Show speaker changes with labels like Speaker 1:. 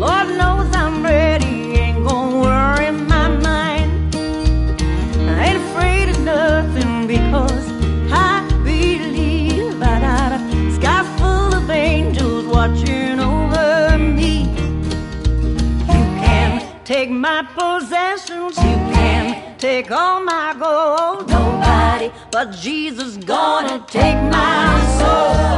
Speaker 1: Lord knows I'm ready, ain't gonna worry my mind. I ain't afraid of nothing because I believe I got a sky full of angels watching over me. You can't take my possessions, you can't take all my gold. Nobody but Jesus gonna take my soul.